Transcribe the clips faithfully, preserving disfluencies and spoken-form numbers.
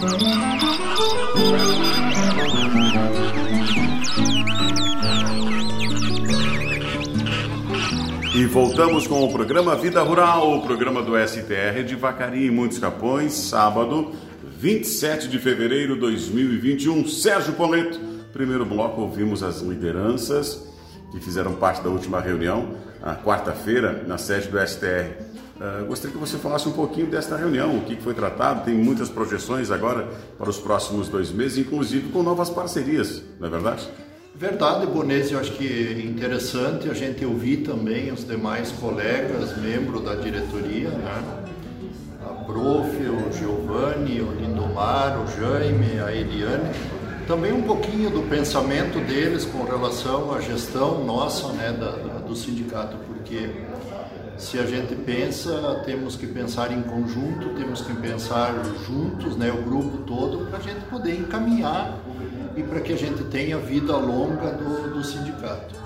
E voltamos com o programa Vida Rural, o programa do S T R de Vacaria, em Muitos Capões, sábado, vinte e sete de fevereiro de dois mil e vinte e um. Sérgio Poleto, primeiro bloco, ouvimos as lideranças que fizeram parte da última reunião, na quarta-feira, na sede do S T R. Uh, gostaria que você falasse um pouquinho desta reunião, o que foi tratado. Tem muitas projeções agora para os próximos dois meses, inclusive com novas parcerias, não é verdade? Verdade, Bonese, eu acho que é interessante a gente ouvir também os demais colegas, membros da diretoria, né? A Prof, o Giovanni, o Lindomar, o Jaime, a Eliane, também um pouquinho do pensamento deles com relação à gestão nossa, né, da, da, do sindicato, porque se a gente pensa, temos que pensar em conjunto, temos que pensar juntos, né, o grupo todo, para a gente poder encaminhar e para que a gente tenha vida longa do, do sindicato.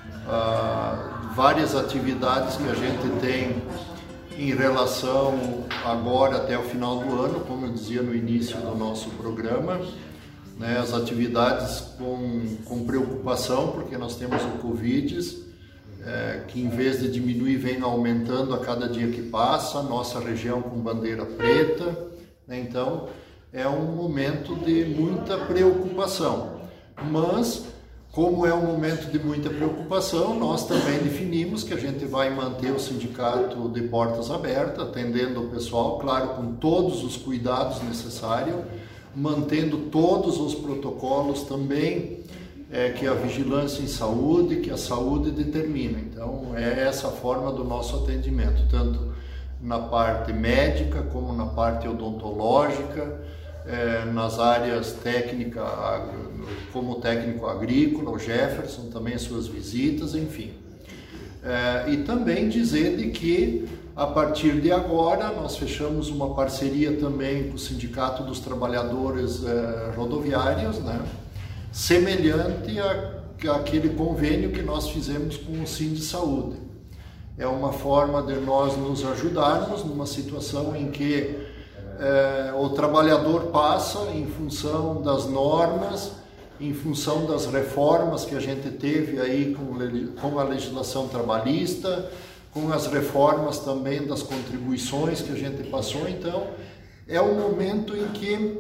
Ah, várias atividades que a gente tem em relação agora até o final do ano, como eu dizia no início do nosso programa, né, as atividades com, com preocupação, porque nós temos o Covid, é, que em vez de diminuir vem aumentando a cada dia que passa, nossa região com bandeira preta, né, então é um momento de muita preocupação, mas como é um momento de muita preocupação, nós também definimos que a gente vai manter o sindicato de portas abertas, atendendo o pessoal, claro, com todos os cuidados necessários, mantendo todos os protocolos também é, que a vigilância em saúde, que a saúde determina. Então é essa a forma do nosso atendimento, tanto na parte médica como na parte odontológica, É, nas áreas técnicas, como técnico agrícola, o Jefferson, também suas visitas, enfim. É, e também dizer de que, a partir de agora, nós fechamos uma parceria também com o Sindicato dos Trabalhadores é, Rodoviários, né, semelhante a, àquele convênio que nós fizemos com o Sindisaúde. É uma forma de nós nos ajudarmos numa situação em que É, o trabalhador passa em função das normas, em função das reformas que a gente teve aí com, com a legislação trabalhista, com as reformas também das contribuições que a gente passou. Então é um momento em que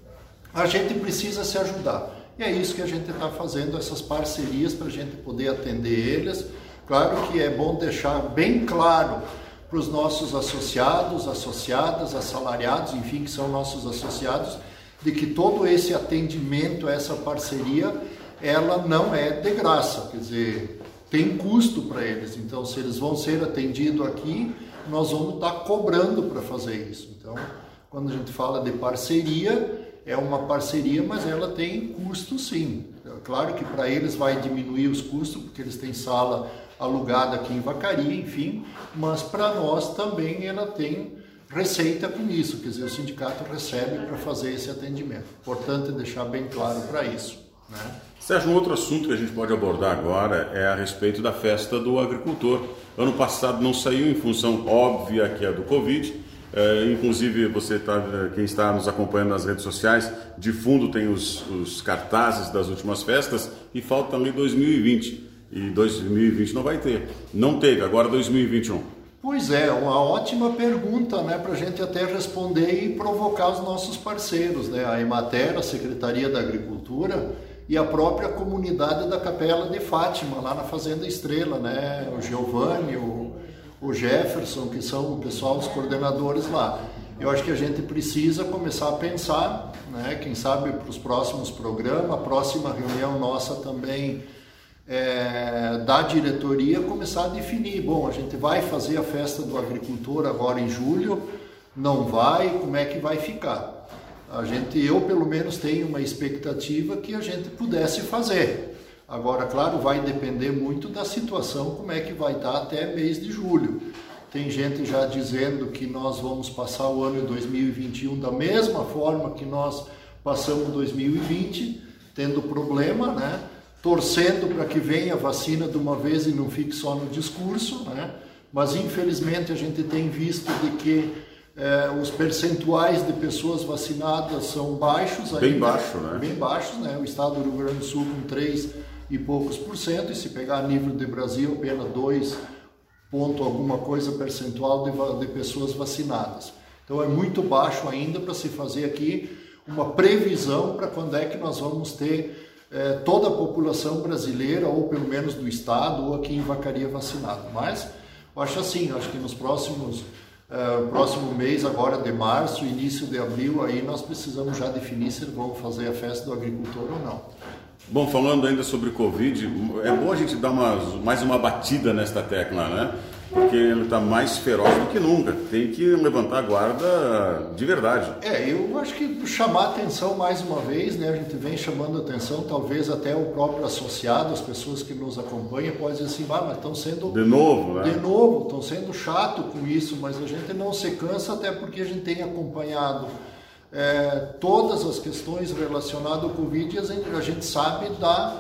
a gente precisa se ajudar, e é isso que a gente está fazendo, essas parcerias para a gente poder atender eles. Claro que é bom deixar bem claro para os nossos associados, associadas, assalariados, enfim, que são nossos associados, de que todo esse atendimento, essa parceria, ela não é de graça, quer dizer, tem custo para eles. Então, se eles vão ser atendidos aqui, nós vamos estar cobrando para fazer isso. Então, quando a gente fala de parceria, é uma parceria, mas ela tem custo sim. Claro que para eles vai diminuir os custos, porque eles têm sala alugada aqui em Vacaria, enfim, mas para nós também ela tem receita com isso, quer dizer, o sindicato recebe para fazer esse atendimento. Importante deixar bem claro para isso, né? Sérgio, um outro assunto que a gente pode abordar agora é a respeito da festa do agricultor. Ano passado não saiu em função óbvia que é do Covid, é, inclusive você tá, quem está nos acompanhando nas redes sociais, de fundo tem os, os cartazes das últimas festas e falta também dois mil e vinte. E dois mil e vinte não vai ter. Não teve, agora dois mil e vinte e um. Pois é, uma ótima pergunta, né, para a gente até responder e provocar os nossos parceiros, né, a Emater, a Secretaria da Agricultura e a própria comunidade da Capela de Fátima, lá na Fazenda Estrela, né, o Giovanni, o, o Jefferson, que são o pessoal, os coordenadores lá. Eu acho que a gente precisa começar a pensar, né, quem sabe para os próximos programas, a próxima reunião nossa também, É, da diretoria, começar a definir, bom, a gente vai fazer a festa do agricultor agora em julho, não vai, como é que vai ficar? A gente, eu pelo menos tenho uma expectativa que a gente pudesse fazer. Agora, claro, vai depender muito da situação, como é que vai estar até mês de julho. Tem gente já dizendo que nós vamos passar o ano de dois mil e vinte e um da mesma forma que nós passamos dois mil e vinte, tendo problema, né? Torcendo para que venha a vacina de uma vez e não fique só no discurso, né? Mas infelizmente a gente tem visto de que É, os percentuais de pessoas vacinadas são baixos. Bem ainda, baixo, né? Bem baixos, né? O estado do Rio Grande do Sul com três e poucos por cento, e se pegar a nível de Brasil, apenas dois ponto alguma coisa percentual de, de pessoas vacinadas. Então é muito baixo ainda para se fazer aqui uma previsão para quando é que nós vamos ter é, toda a população brasileira, ou pelo menos do estado, ou aqui em Vacaria vacinada. Mas eu acho assim, acho que nos próximos Uh, próximo mês, agora de março, início de abril, aí nós precisamos já definir se vamos fazer a festa do agricultor ou não. Bom, falando ainda sobre Covid, é bom a gente dar uma, mais uma batida nesta tecla, né? Porque ele está mais feroz do que nunca. Tem que levantar a guarda de verdade. É, eu acho que chamar a atenção mais uma vez, né? A gente vem chamando a atenção, talvez até o próprio associado, as pessoas que nos acompanham, podem dizer assim, ah, mas estão sendo... De novo, né? De novo, estão sendo chato com isso, mas a gente não se cansa, até porque a gente tem acompanhado é, todas as questões relacionadas ao Covid e a gente, a gente sabe da...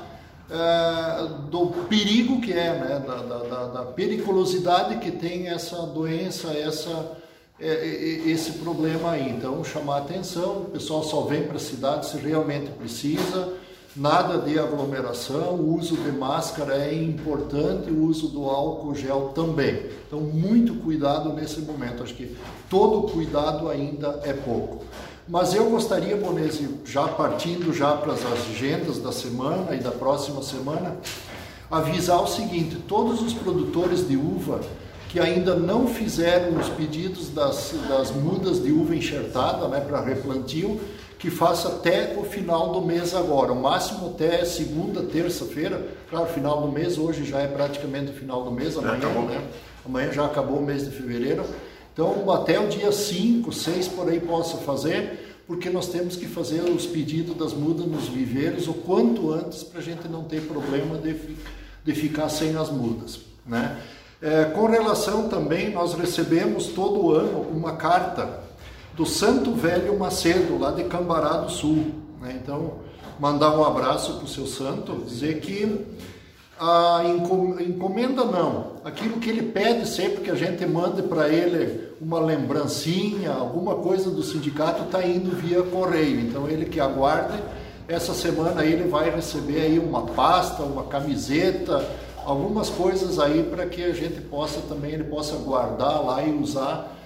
É, do perigo que é, né? da, da, da periculosidade que tem essa doença, essa, é, esse problema aí. Então, chamar a atenção, o pessoal só vem para a cidade se realmente precisa, nada de aglomeração, o uso de máscara é importante, o uso do álcool gel também. Então, muito cuidado nesse momento, acho que todo cuidado ainda é pouco. Mas eu gostaria, Bonesi, já partindo já para as agendas da semana e da próxima semana, avisar o seguinte, todos os produtores de uva que ainda não fizeram os pedidos das, das mudas de uva enxertada, né, para replantio, que faça até o final do mês agora, o máximo até segunda, terça-feira, claro, final do mês, hoje já é praticamente o final do mês, amanhã, né? Amanhã já acabou o mês de fevereiro. Então, até o dia cinco, seis por aí possa fazer, porque nós temos que fazer os pedidos das mudas nos viveiros o quanto antes para a gente não ter problema de, de ficar sem as mudas, né? É, com relação também, nós recebemos todo ano uma carta do Santo Velho Macedo, lá de Cambará do Sul, né? Então, mandar um abraço para o seu santo, dizer que a encomenda não, aquilo que ele pede sempre que a gente mande para ele uma lembrancinha, alguma coisa do sindicato está indo via correio, então ele que aguarde, essa semana ele vai receber aí uma pasta, uma camiseta, algumas coisas aí para que a gente possa também, ele possa guardar lá e usar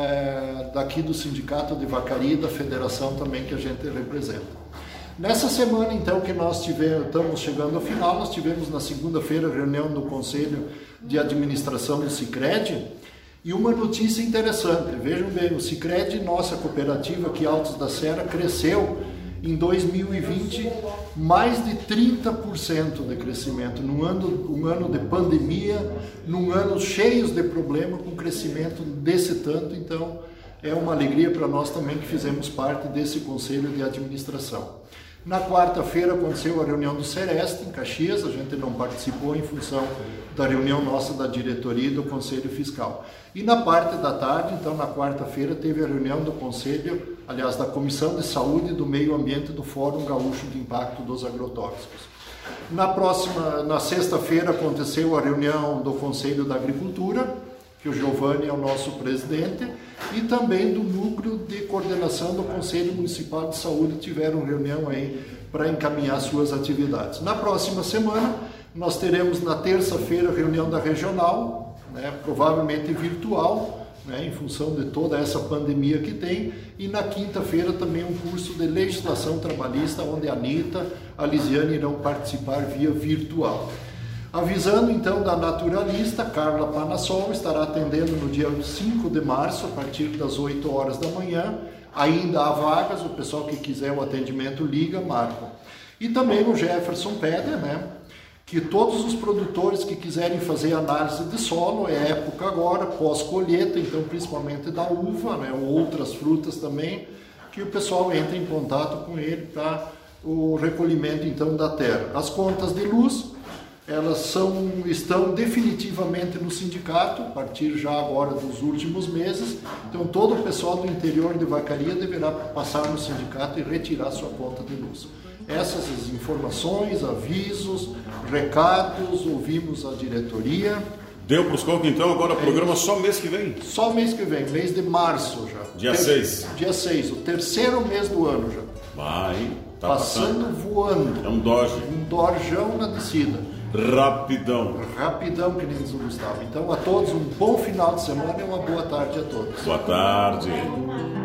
é, daqui do Sindicato de Vacaria e da Federação também que a gente representa. Nessa semana, então, que nós tivemos, estamos chegando ao final, nós tivemos na segunda-feira a reunião do Conselho de Administração do Sicredi e uma notícia interessante. Vejam bem, o Sicredi, nossa cooperativa aqui Altos da Serra, cresceu em dois mil e vinte mais de trinta por cento de crescimento, num ano, um ano de pandemia, num ano cheios de problema, com crescimento desse tanto, então é uma alegria para nós também que fizemos parte desse Conselho de Administração. Na quarta-feira aconteceu a reunião do Sereste, em Caxias, a gente não participou em função da reunião nossa da diretoria e do Conselho Fiscal. E na parte da tarde, então na quarta-feira, teve a reunião do Conselho, aliás, da Comissão de Saúde do Meio Ambiente do Fórum Gaúcho de Impacto dos Agrotóxicos. Na próxima, na sexta-feira, aconteceu a reunião do Conselho da Agricultura, que o Giovanni é o nosso presidente, e também do Núcleo de Coordenação do Conselho Municipal de Saúde tiveram reunião aí para encaminhar suas atividades. Na próxima semana, nós teremos na terça-feira reunião da Regional, né, provavelmente virtual, né, em função de toda essa pandemia que tem, e na quinta-feira também um curso de legislação trabalhista, onde a Anitta, a Lisiane irão participar via virtual. Avisando então da naturalista, Carla Panassol estará atendendo no dia cinco de março, a partir das oito horas da manhã. Ainda há vagas, o pessoal que quiser o atendimento liga, marca. E também o Jefferson pede, né, que todos os produtores que quiserem fazer análise de solo, é época agora, pós-colheita, então principalmente da uva, né, ou outras frutas também, que o pessoal entre em contato com ele para o recolhimento então da terra. As contas de luz, elas são, estão definitivamente no sindicato, a partir já agora dos últimos meses. Então todo o pessoal do interior de Vacaria deverá passar no sindicato e retirar sua conta de luz. Essas as informações, avisos, recados, ouvimos a diretoria Deu para os cocos, então, agora o programa só mês que vem? Só mês que vem, mês de março já. Dia seis. Dia seis, o terceiro mês do ano já. Vai, tá passando, passando voando. É um Dodge. Um Dodgeão na descida. Rapidão. Rapidão, que nem diz o Gustavo. Então, a todos, um bom final de semana e uma boa tarde a todos. Boa tarde.